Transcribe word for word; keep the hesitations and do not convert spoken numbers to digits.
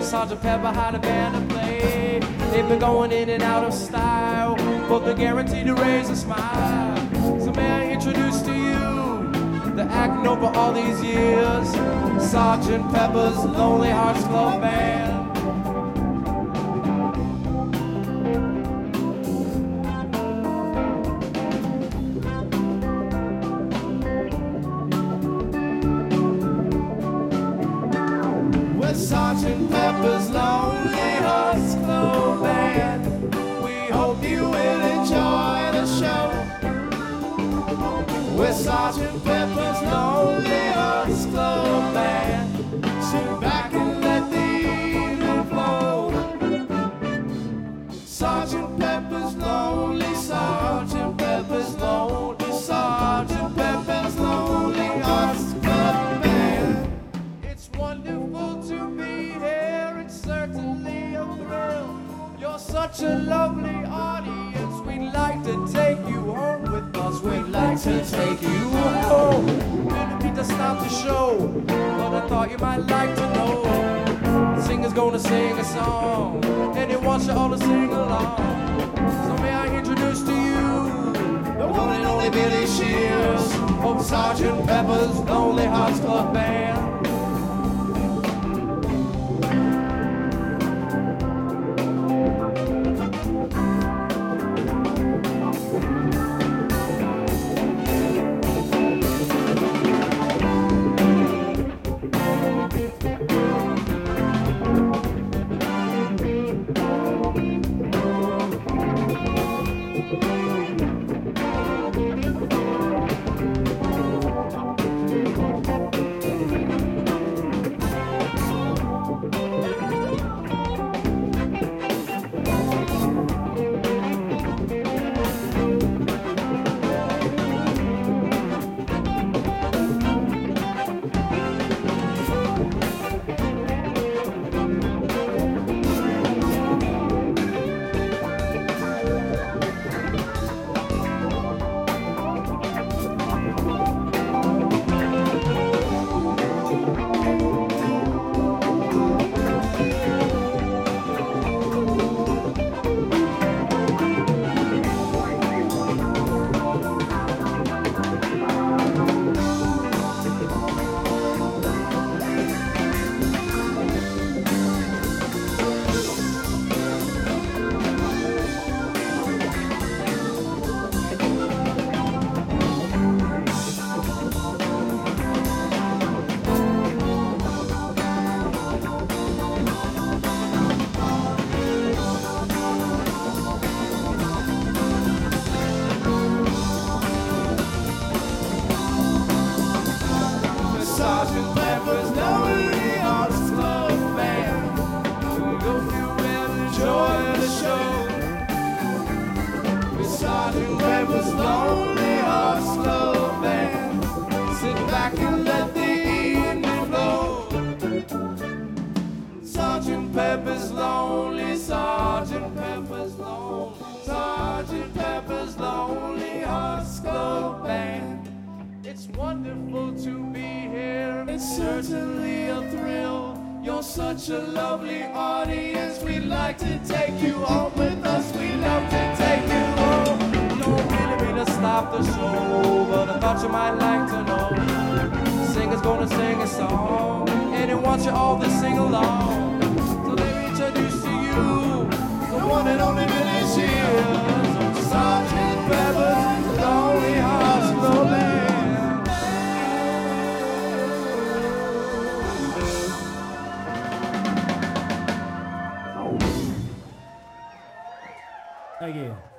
Sergeant Pepper had a band to play. They've been going in and out of style, but they're guaranteed to raise a smile. So may I introduce to you the acting over all these years, Sergeant Pepper's Lonely Hearts Club Band. Sergeant Pepper's Lonely Hearts Club Band. We hope you will enjoy the show. We're Sergeant Pepper's Lonely Hearts Club Band. Sit back and let the evening flow. Sergeant Pepper's Lonely, Sergeant Pepper's Lonely, Sergeant Pepper's Lonely Hearts Club Band. It's wonderful to be here, it's certainly a thrill. You're such a lovely audience, we'd like to take you home with us. We'd like to take you home. Didn't mean to stop the show, but I thought you might like to know. The singer's gonna sing a song, and he wants you all to sing along. So may I introduce to you the one and only Billy Shears of Sergeant Pepper's Lonely Hearts Club Band. Sergeant Pepper's Lonely Hearts Club Band. We hope you will enjoy the show. With Sergeant Pepper's Lonely Hearts Club Band. Sit back and let the evening flow. Sergeant Pepper's Lonely, Sergeant Pepper's Lonely, Sergeant Pepper's Lonely Hearts Club Band. It's wonderful to be here, it's certainly a thrill. You're such a lovely audience, we'd like to take you home with us. We'd love to take you home. Don't really mean to stop the show, but I thought you might like to know. The singer's gonna sing a song, and he wants you all to sing along. So let me introduce to you the one and only Billy Shears, Sergeant Pepper's Lonely Hearts Club Band. Thank you.